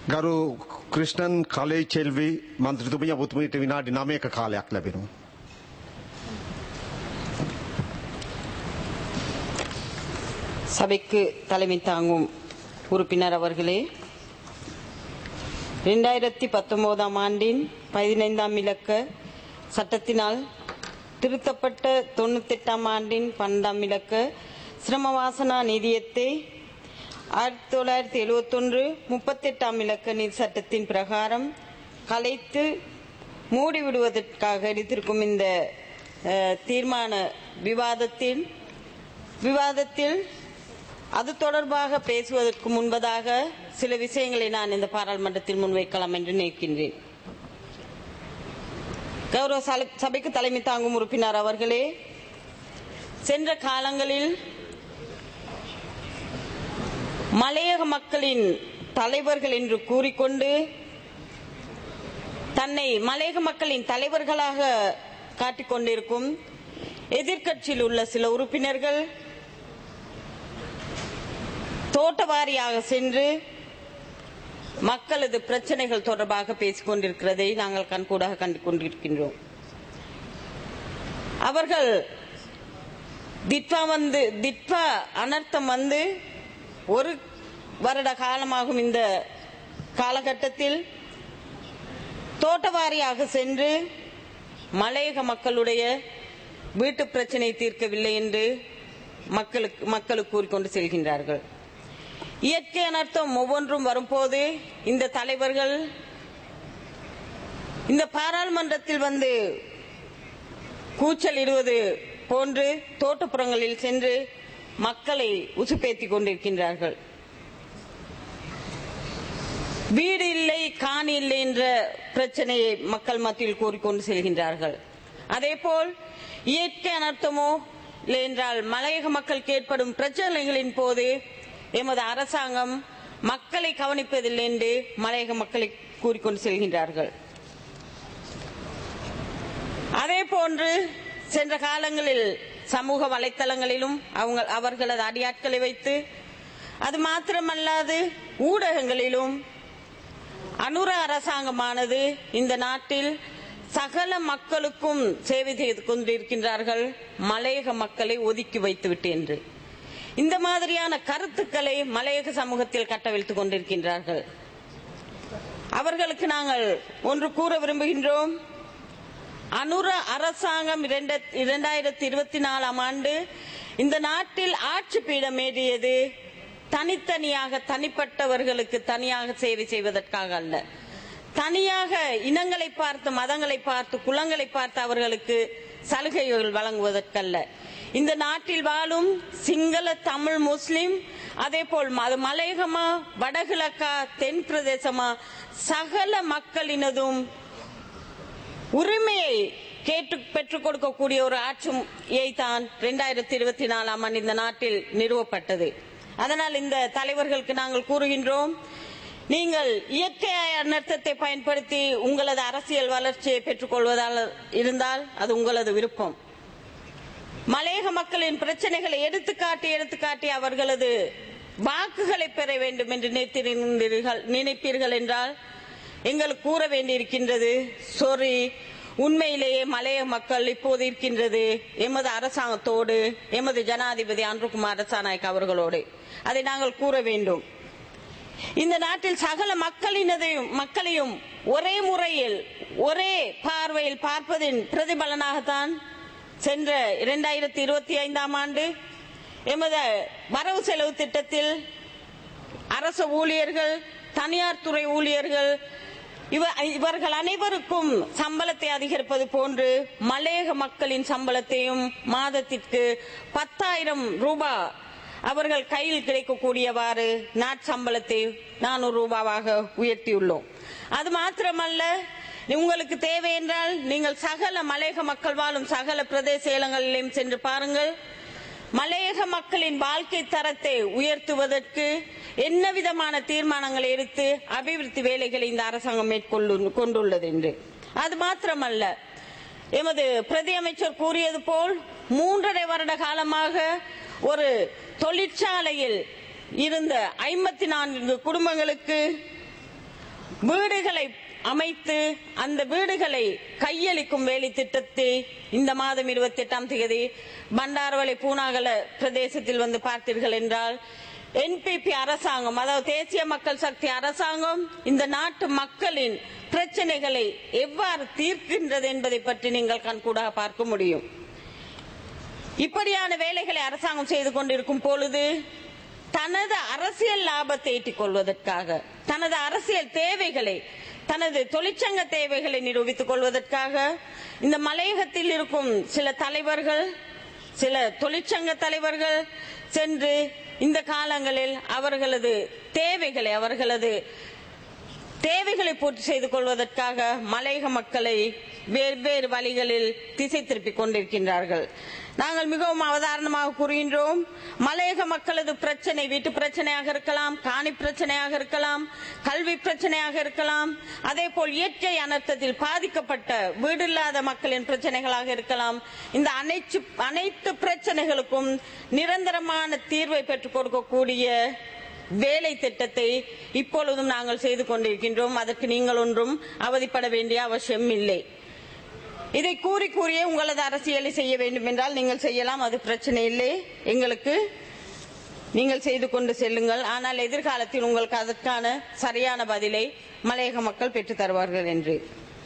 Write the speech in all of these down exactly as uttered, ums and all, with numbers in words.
ගරු ක්‍රිෂ්ණන් කලේ චෙල්වි මන්ත්‍රීතුමිය ඔබතුමීට විනාඩි නවයක කාලයක් ලැබෙනවා. சபைக்கு தலைமை தாங்கும் உறுப்பினர் அவர்களே, இரண்டாயிரத்தி பத்தொன்பதாம் ஆண்டின் பதினைந்தாம் இலக்க சட்டத்தினால் திருத்தப்பட்ட தொண்ணூத்தி எட்டாம் ஆண்டின் பன்னெண்டாம் இலக்க சிரமவாசனா நிதியத்தை ஆயிரத்தி தொள்ளாயிரத்தி எழுபத்தி ஒன்று முப்பத்தி எட்டாம் இலக்க நிதி சட்டத்தின் பிரகாரம் கலைத்து மூடிவிடுவதற்காக எடுத்திருக்கும் இந்த தீர்மான விவாதத்தில் விவாதத்தில் அது தொடர்பாக பேசுவதற்கு முன்பதாக சில விஷயங்களை நான் இந்த பாராளுமன்றத்தில் முன்வைக்கலாம் என்று நினைக்கின்றேன். கௌரவ சபைக்கு தலைமை தாங்கும் உறுப்பினர் அவர்களே, சென்ற காலங்களில் மலையக மக்களின் தலைவர்கள் என்று கூறிக்கொண்டு தன்னை மலையக மக்களின் தலைவர்களாக காட்டிக்கொண்டிருக்கும் எதிர்க்கட்சியில் உள்ள சில உறுப்பினர்கள் தோட்டவாரியாக சென்று மக்களது பிரச்சனைகள் தொடர்பாக பேசிக் கொண்டிருக்கிறதை நாங்கள் கண்கூடாக கண்டு கொண்டிருக்கின்றோம். அவர்கள் திட்வா வந்து திட்வா அனர்த்தம் வந்து ஒரு வருட காலமாகும் இந்த காலகட்டத்தில் தோட்டவாரியாக சென்று மலையக மக்களுடைய வீட்டு பிரச்சனை தீர்க்கவில்லை என்று மக்களுக்கு மக்களுக்கு கூறிக்கொண்டு செல்கின்றார்கள். இயற்கை அனர்த்தம் ஒவ்வொன்றும் வரும்போது இந்த தலைவர்கள் இந்த பாராளுமன்றத்தில் வந்து கூச்சல் இடுவது போன்று தோட்டப்புறங்களில் சென்று மக்களை உசுப்பேற்றிக் கொண்டிருக்கின்றார்கள். வீடு இல்லை, காணி இல்லை என்ற பிரச்சனையை மக்கள் மத்தியில் கூறிக்கொண்டு செல்கின்றார்கள். அதேபோல் இயற்கை அனர்த்தமோ இல்லை என்றால் மலையக மக்களுக்கு ஏற்படும் பிரச்சனைகளின் போது எமது அரசாங்கம் மக்களை கவனிப்பதில்லை என்று மலையக மக்களை கூறிக்கொண்டு செல்கின்றார்கள். அதே போன்று சென்ற காலங்களில் சமூக வலைத்தளங்களிலும் அவங்க அவர்களது அடியாட்களை வைத்து, அது மாத்திரமல்லாது ஊடகங்களிலும் அனுர அரசாங்கமானது இந்த நாட்டில் சகல மக்களுக்கும் சேவை செய்து கொண்டிருக்கின்றார்கள், மலையக மக்களை ஒதுக்கி வைத்துவிட்டு என்று இந்த மாதிரியான கருத்துக்களை மலையக சமூகத்தில் கட்டவிழ்த்துக் கொண்டிருக்கின்றார்கள். அவர்களுக்கு நாங்கள் ஒன்று கூற விரும்புகின்றோம். அனுர அரசாங்கம் இரண்டாயிரத்தி இருபத்தி நாலாம் ஆண்டு இந்த நாட்டில் ஆட்சி பீடம் ஏறியது தனித்தனியாக தனிப்பட்டவர்களுக்கு தனியாக சேவை செய்வதற்காக அல்ல, தனியாக இனங்களை பார்த்து மதங்களை பார்த்து குலங்களை பார்த்து அவர்களுக்கு சலுகைகள் வழங்குவதற்கல்ல. இந்த நாட்டில் வாழும் சிங்கள, தமிழ், முஸ்லிம், அதே போல் மலையகமா, வடகிழக்கா, தென் பிரதேசமா, சகல மக்களினதும் உரிமையை கேட்டு பெற்றுக் கொடுக்கக்கூடிய ஒரு ஆட்சியை தான் இரண்டாயிரத்தி இருபத்தி நாலாம் ஆண்டு இந்த நாட்டில் நிறுவப்பட்டது. அதனால் இந்த தலைவர்களுக்கு நாங்கள் கூறுகின்றோம், நீங்கள் இயற்கை அனர்த்தத்தை பயன்படுத்தி உங்களது அரசியல் வளர்ச்சியை பெற்றுக் கொள்வதால் இருந்தால் அது உங்களது விருப்பம். மலையக மக்களின் பிரச்சனைகளை எடுத்துக்காட்டி எடுத்துக்காட்டி அவர்களது வாக்குகளை பெற வேண்டும் என்று நினைப்பீர்கள் என்றால் எங்களுக்கு கூற வேண்டியிருக்கின்றது. சொறி, உண்மையிலேயே மலையக மக்கள் இப்போது இருக்கின்றது எமது அரசாங்கத்தோடு, எமது ஜனாதிபதி அன்ருகுமார் ரசாநாயக் அவர்களோடு. அதை நாங்கள் கூற வேண்டும். இந்த நாட்டில் சகல மக்களினதையும் மக்களையும் ஒரே முறையில் ஒரே பார்வையில் பார்ப்பதின் பிரதிபலனாகத்தான் சென்ற இரண்டாயிரத்தி இருபத்தி ஐந்தாம் ஆண்டு எமது வரவு செலவு திட்டத்தில் அரசு ஊழியர்கள், தனியார் துறை ஊழியர்கள் இவர்கள் அனைவருக்கும் சம்பளத்தை அதிகரிப்பது போன்று மலையக மக்களின் சம்பளத்தையும் மாதத்திற்கு பத்தாயிரம் ரூபாய் அவர்கள் கையில் கிடைக்கக்கூடியவாறு நாட்சம்பளத்தை நானூறு ரூபாவாக உயர்த்தியுள்ளோம். அது மாத்திரமல்ல, உங்களுக்கு தேவை என்றால் நீங்கள் சகல மலையக மக்கள் வாழும் சகல பிரதேச இடங்களிலும் சென்று பாருங்கள். மலையக மக்களின் வாழ்க்கை தரத்தை உயர்த்துவதற்கு என்ன விதமான தீர்மானங்களை எடுத்து அபிவிருத்தி வேலைகளை இந்த அரசாங்கம் மேற்கொண்டுள்ளது என்று. அது மாத்திரமல்ல, எமது பிரதி அமைச்சர் கூறியது போல் மூன்றரை வருட காலமாக ஒரு தொழிற்சாலையில் இருந்த ஐம்பத்தி நான்கு குடும்பங்களுக்கு வீடுகளை அமைத்து அந்த வீடுகளை கையளிக்கும் வேலை திட்டத்தை இந்த மாதம் இருபத்தி எட்டாம் தேதி பண்டாரவளை பூனாகல பிரதேசத்தில் வந்து பார்த்தீர்கள் என்றால் என்பிபி அரசாங்கம், அதாவது தேசிய மக்கள் சக்தி அரசாங்கம் இந்த நாட்டு மக்களின் பிரச்சனைகளை எவ்வாறு தீர்க்கின்றது என்பதை பற்றி நீங்கள் கண்கூடாக பார்க்க முடியும். இப்படியான வேலைகளை அரசாங்கம் செய்து கொண்டிருக்கும் பொழுது தனது அரசியல் லாபத்தை ஈட்டிக் கொள்வதற்காக, தனது அரசியல் தேவைகளை, தனது தொழிற்சங்க தேவைகளை நிரூபித்துக் கொள்வதற்காக இந்த மலையகத்தில் இருக்கும் சில தலைவர்கள், சில தொழிற்சங்க தலைவர்கள் சென்று இந்த காலங்களில் அவர்களது தேவைகளை அவர்களது தேவைகளை பூர்த்தி செய்து கொள்வதற்காக மலையக மக்களை வெவ்வேறு வழிகளில் திசை திருப்பிக் கொண்டிருக்கின்றார்கள். நாங்கள் மிகவும் அவதாரணமாக கூறுகின்றோம். மலையக மக்களது பிரச்சனை வீட்டு பிரச்சனையாக இருக்கலாம், காணி பிரச்சனையாக இருக்கலாம், கல்வி பிரச்சனையாக இருக்கலாம், அதே போல் இயற்கை அனர்த்தத்தில் பாதிக்கப்பட்ட வீடில்லாத மக்களின் பிரச்சனைகளாக இருக்கலாம். இந்த அனைத்து அனைத்து பிரச்சனைகளுக்கும் நிரந்தரமான தீர்வை பெற்றுக் கொடுக்கக்கூடிய வேலை திட்டத்தை இப்பொழுதும் நாங்கள் செய்து கொண்டிருக்கின்றோம். அதற்கு நீங்கள் ஒன்றும் அவதிப்பட வேண்டிய அவசியம் இல்லை. இதை கூறி கூறியே உங்களது அரசியலை செய்ய வேண்டும் என்றால் நீங்கள் செய்யலாம், அது பிரச்சனை இல்லை. எங்களுக்கு நீங்கள் செய்து கொண்டு செல்லுங்கள். ஆனால் எதிர்காலத்தில் உங்களுக்கு அதற்கான சரியான பதிலை மலையக மக்கள் பெற்றுத் தருவார்கள் என்று.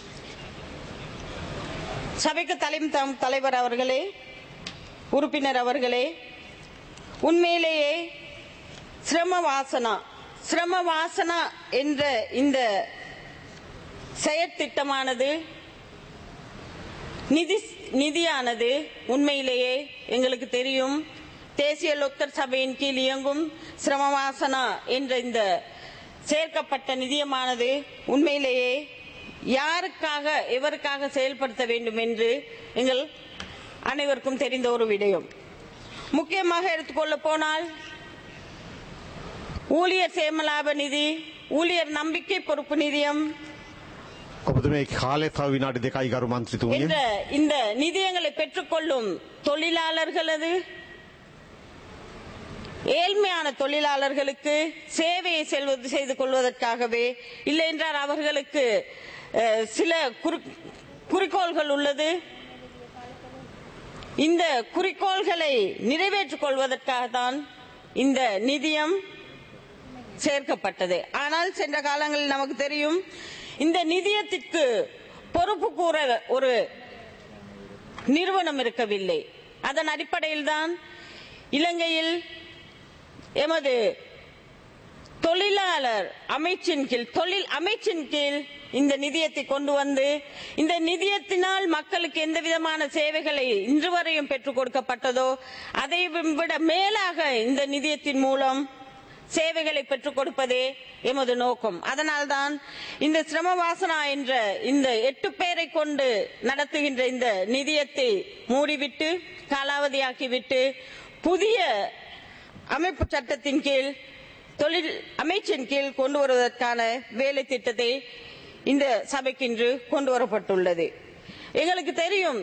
சபைக்கு தலைவர் அவர்களே, உறுப்பினர் அவர்களே, உண்மையிலேயே சிரம வாசனா சிரம வாசனா என்ற இந்த செயற்திட்டமானது நிதி நிதியானது உண்மையிலேயே எங்களுக்கு தெரியும். தேசிய லோக்தர் சபையின் கீழ் இயங்கும் சிரமவாசனா என்ற இந்த சேர்க்கப்பட்ட நிதியமானது உண்மையிலேயே யாருக்காக எவருக்காக செயல்படுத்த வேண்டும் என்று எங்கள் அனைவருக்கும் தெரிந்த ஒரு விடயம். முக்கியமாக எடுத்துக்கொள்ள போனால் ஊழியர் சேமலாப நிதி, ஊழியர் நம்பிக்கை பொறுப்பு நிதியம் என்ற இந்த நிதியங்களை பெற்றுக்கொள்ளும் தொழிலாளர்களது ஏழ்மையான தொழிலாளர்களுக்கு சேவையை செல்வது செய்து கொள்வதற்காகவே, இல்லை என்றால் அவர்களுக்கு சில குறிக்கோள்கள் உள்ளது. இந்த குறிக்கோள்களை நிறைவேற்றிக் கொள்வதற்காகத்தான் இந்த நிதியம் சேர்க்கப்பட்டது. ஆனால் சென்ற காலங்களில் நமக்கு தெரியும் இந்த நிதியத்திற்கு பொறுப்பு கூற ஒரு நிறுவனம் இருக்கவில்லை. அதன் அடிப்படையில் தான் இலங்கையில் எமது தொழிலாளர் அமைச்சின் கீழ் தொழில் அமைச்சின் கீழ் இந்த நிதியத்தை கொண்டு வந்து இந்த நிதியத்தினால் மக்களுக்கு எந்த விதமான சேவைகளை இன்று வரையும் பெற்றுக் கொடுக்கப்பட்டதோ அதை விட மேலாக இந்த நிதியத்தின் மூலம் சேவைகளை பெற்றுக் கொடுப்பதே எமது நோக்கம். அதனால்தான் இந்த சிரமவாசனா என்ற இந்த எட்டு பேரை கொண்டு நடத்துகின்ற இந்த நிதியத்தை மூடிவிட்டு காலாவதியாக்கிவிட்டு புதிய அமைப்பு சட்டத்தின் கீழ் தொழில் அமைச்சின் கீழ் கொண்டு வருவதற்கான வேலை திட்டத்தை இந்த சபைக்கு இன்று கொண்டு வரப்பட்டுள்ளது. எங்களுக்கு தெரியும்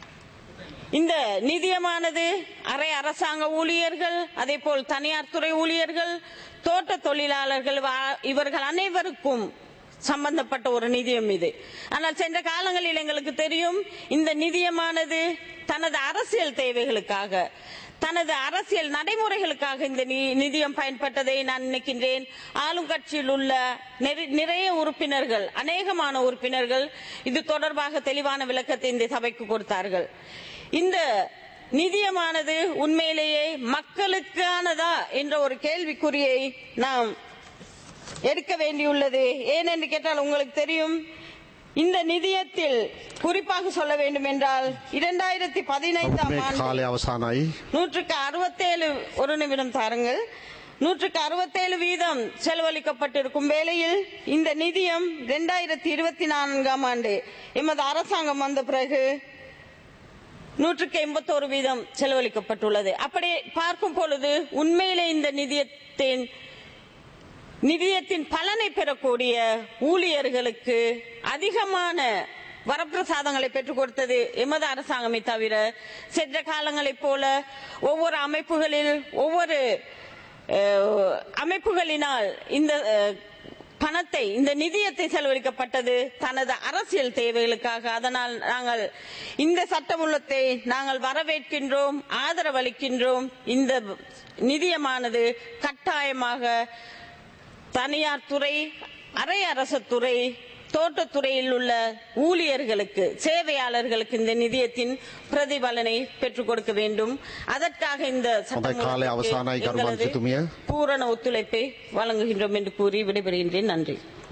இந்த நிதியமானது அரை அரசாங்க ஊழியர்கள், அதே போல் தனியார் துறை ஊழியர்கள், தோட்ட தொழிலாளர்கள் இவர்கள் அனைவருக்கும் சம்பந்தப்பட்ட ஒரு நிதியம் இது. ஆனால் சென்ற காலங்களில் எங்களுக்கு தெரியும் இந்த நிதியமானது தனது அரசியல் தேவைகளுக்காக, தனது அரசியல் நடைமுறைகளுக்காக இந்த நிதியம் பயன்பட்டதை நான் நினைக்கின்றேன். ஆளும் கட்சியில் உள்ள நிறைய உறுப்பினர்கள், அநேகமான உறுப்பினர்கள் இது தொடர்பாக தெளிவான விளக்கத்தை இந்த சபைக்கு கொடுத்தார்கள். இந்த நிதியமானது உண்மையிலேயே மக்களுக்கானதா என்ற ஒரு கேள்விக்குறியை நாம் எடுக்க வேண்டியுள்ளது. ஏனென்று கேட்டால் உங்களுக்கு தெரியும் இந்த நிதியத்தில் குறிப்பாக சொல்ல வேண்டும் என்றால் இரண்டாயிரத்தி பதினைந்தாம் ஆண்டு நூற்றுக்கு அறுபத்தேழு ஒரு நிமிடம் தாருங்கள் நூற்றுக்கு அறுபத்தேழு வீதம் செலவழிக்கப்பட்டிருக்கும் வேளையில் இந்த நிதியம் இரண்டாயிரத்தி இருபத்தி நான்காம் ஆண்டு எமது அரசாங்கம் வந்த பிறகு நூற்றுக்கு எண்பத்தோரு வீதம் செலவழிக்கப்பட்டுள்ளது. அப்படி பார்க்கும் பொழுது உண்மையிலே இந்த நிதியத்தின் நிதியத்தின் பலனை பெறக்கூடிய ஊழியர்களுக்கு அதிகமான வரப்பிரசாதங்களை பெற்றுக் கொடுத்தது எமது அரசாங்கமே தவிர சென்ற காலங்களைப் போல ஒவ்வொரு அமைப்புகளில் ஒவ்வொரு அமைப்புகளினால் இந்த பணத்தை இந்த நிதியத்தை செலவழிக்கப்பட்டது தனது அரசியல் தேவைகளுக்காக. அதனால் நாங்கள் இந்த சட்டமூலத்தை நாங்கள் வரவேற்கின்றோம், ஆதரவளிக்கின்றோம். இந்த நிதியமானது கட்டாயமாக தனியார் துறை, அரை அரசு துறை, தோட்டத்துறையில் உள்ள ஊழியர்களுக்கு, சேவையாளர்களுக்கு இந்த நிதியத்தின் பிரதிபலனை பெற்றுக் கொடுக்க வேண்டும். அதற்காக இந்த சட்டமூலத்திற்கு பூரண ஒத்துழைப்பை வழங்குகின்றோம் என்று கூறி விடைபெறுகின்றேன். நன்றி.